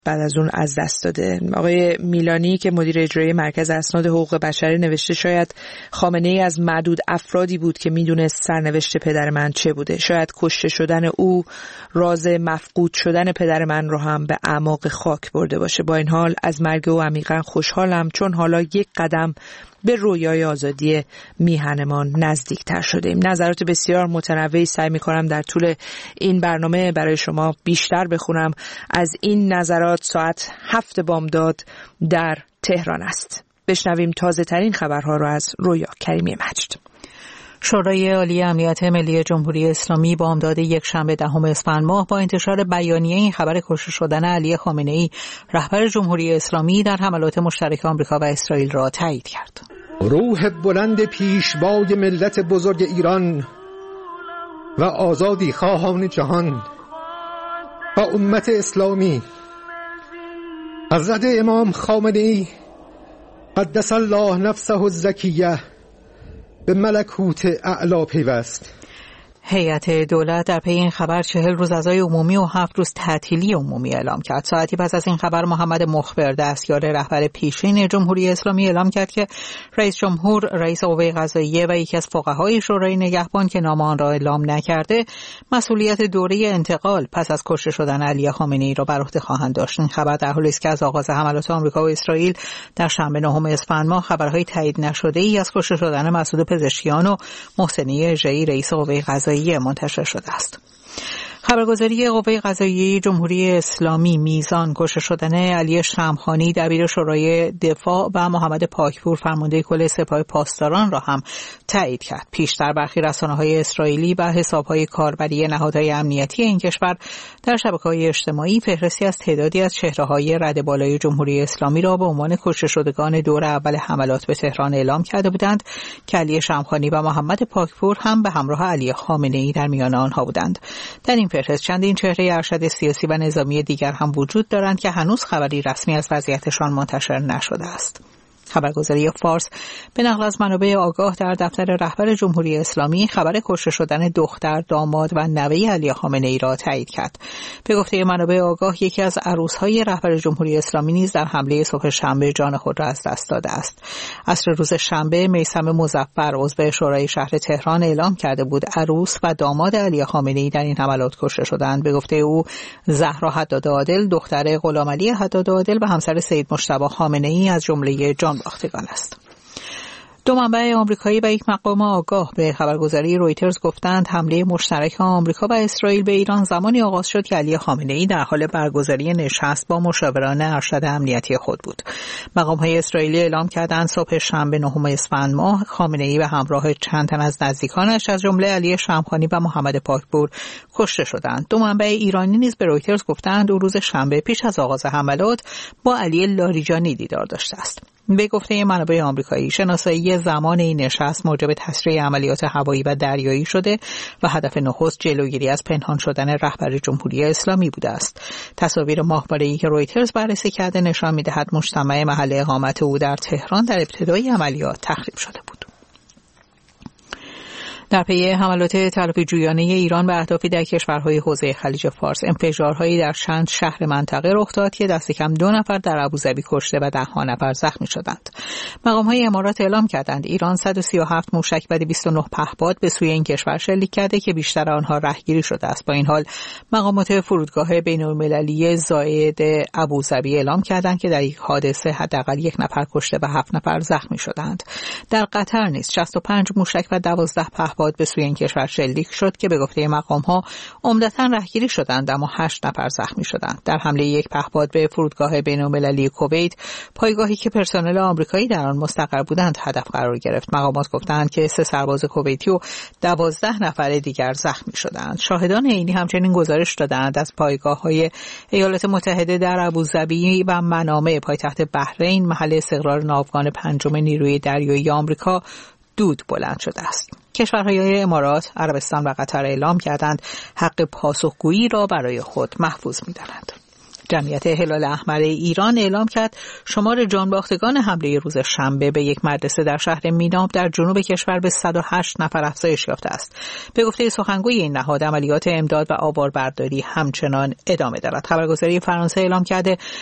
بعد از اون از دست داده. آقای میلانی که مدیر اجرایی مرکز اسناد حقوق بشر نوشته شاید خامنه‌ای از معدود افرادی بود که میدونست سرنوشت پدر من چه بوده. شاید کشته شدن او راز مفقود شدن پدر من رو هم به اعماق خاک برده باشه. با این حال از مرگ او عمیقا خوشحالم، چون حالا یک قدم به رویای آزادی میهنمان نزدیکتر شده ایم. نظرات بسیار متنوعی سعی می‌کنم در طول این برنامه برای شما بیشتر بخونم. از این نظرات ساعت 7 بامداد در تهران است. بشنویم تازه ترین خبرها را از رویا کریمی مجد. شورای عالی امنیت ملی جمهوری اسلامی بامداد یکشنبه 10 اسفند ماه با انتشار بیانیه این خبر کشته شدن علی خامنه‌ای رهبر جمهوری اسلامی در حملات مشترک آمریکا و اسرائیل را تایید کرد. روح بلند پیشوای ملت بزرگ ایران و آزادی خواهان جهان و امت اسلامی حضرت امام خامنه‌ای قدس الله نفسه الزکیه به ملکوت اعلی پیوست. هیئت دولت در پی این خبر 40 روز عزای عمومی و 7 روز تعطیلی عمومی اعلام کرد. ساعتی پس از این خبر محمد مخبر دستیار رهبر پیشین جمهوری اسلامی اعلام کرد که رئیس جمهور، رئیس قوه قضاییه و یکی از فقهای شورای نگهبان که نام آن را اعلام نکرده مسئولیت دوره انتقال پس از کشته شدن علی خامنه‌ای را بر عهده خواهند داشت. این خبر در حالی است که از آغاز حملات آمریکا و اسرائیل در شنبه 9 اسفند ماه خبرهای تایید نشده‌ای از کشته شدن مسعود پزشکیان و محسنی اژه‌ای رئیس قوه قضاییه منتشر شده است. خبرگزاری قوه قضاییه جمهوری اسلامی میزان کشته شدن علی شمخانی دبیر شورای دفاع و محمد پاکپور فرمانده کل سپاه پاسداران را هم تایید کرد. پیشتر برخی رسانه‌های اسرائیلی و حساب‌های کاربری نهادهای امنیتی این کشور در شبکه‌های اجتماعی فهرستی از تعدادی از چهره‌های رده بالای جمهوری اسلامی را به عنوان کشته شدگان دور اول حملات به تهران اعلام کرده بودند که علی شمخانی و محمد پاکپور هم به همراه علی خامنه‌ای در میان آنها بودند. در این فهرست چندین چهره ارشد سیاسی و نظامی دیگر هم وجود دارند که هنوز خبری رسمی از وضعیتشان منتشر نشده است. خبرگزاری فارس به نقل از منابع آگاه در دفتر رهبر جمهوری اسلامی خبر کشته شدن دختر، داماد و نوه علی خامنه‌ای را تایید کرد. به گفته منابع آگاه یکی از عروس‌های رهبر جمهوری اسلامی نیز در حمله صبح شنبه جان خود را از دست داده است. عصر روز شنبه میثم مظفر عضو شورای شهر تهران اعلام کرده بود عروس و داماد علی خامنه‌ای در این حملات کشته شدند. به گفته او زهرا حداد عادل دختر غلامعلی حداد عادل و همسر سید مجتبی خامنه‌ای از جمله باختگان است. دو منبع آمریکایی و یک مقام آگاه به خبرگزاری رویترز گفتند حمله مشترک آمریکا و اسرائیل به ایران زمانی آغاز شد که علی خامنه‌ای در حال برگزاری نشست با مشاوران ارشد امنیتی خود بود. مقام‌های اسرائیلی اعلام کردند صبح شنبه 9 اسفند ماه خامنه‌ای به همراه چند تن از نزدیکانش از جمله علی شمخانی و محمد پاکپور کشته شدند. دو منبع ایرانی نیز به رویترز گفتند او روز شنبه پیش از آغاز حملات با علی لاریجانی دیدار داشته است. به گفته منابع آمریکایی شناسایی زمان این نشست موجب تسریع عملیات هوایی و دریایی شده و هدف نخست جلوگیری از پنهان شدن رهبر جمهوری اسلامی بوده است. تصاویر ماهواره‌ای که رویترز بررسی کرده نشان می‌دهد مجتمع محل اقامت او در تهران در ابتدای عملیات تخریب شده بود. در پی حملات تلافی‌جویانه ایران به اهدافی در کشورهای حوزه خلیج فارس انفجارهایی در چند شهر منطقه رخ داد که دست کم 2 نفر در ابوظبی کشته و 10 نفر زخمی شدند. مقام‌های امارات اعلام کردند ایران 137 موشک و 29 پهپاد به سوی این کشور شلیک کرده که بیشتر آنها رهگیری شده است. با این حال مقامات فرودگاه بین‌المللی زاید ابوظبی اعلام کردند که در یک حادثه حداقل 1 نفر کشته و 7 نفر زخمی شدند. در قطر نیز 65 موشک و 12 پهپاد به سوی این کشور شلیک شد که به گفته مقام‌ها عمدتاً رهگیری شدند اما 8 نفر زخمی شدند. در حمله یک پهپاد به فرودگاه بین‌المللی کویت، پایگاهی که پرسنل آمریکایی در آن مستقر بودند هدف قرار گرفت. مقامات گفتند که 3 سرباز کویتی و 12 نفر دیگر زخمی شدند. شاهدان عینی همچنین گزارش دادند از پایگاه‌های ایالات متحده در ابوظبی و منامه پایتخت بحرین محل استقرار ناوگان 5 نیروی دریایی آمریکا دود بلند شده است. کشورهای امارات، عربستان و قطر اعلام کردند حق پاسخگویی را برای خود محفوظ می‌دانند. جمعیت هلال احمر ایران اعلام کرد شمار جانباختگان حمله روز شنبه به یک مدرسه در شهر میناب در جنوب کشور به 108 نفر افزایش یافته است. به گفته سخنگوی این نهاد، عملیات امداد و آواربرداری همچنان ادامه دارد. خبرگزاری فرانسه اعلام کرده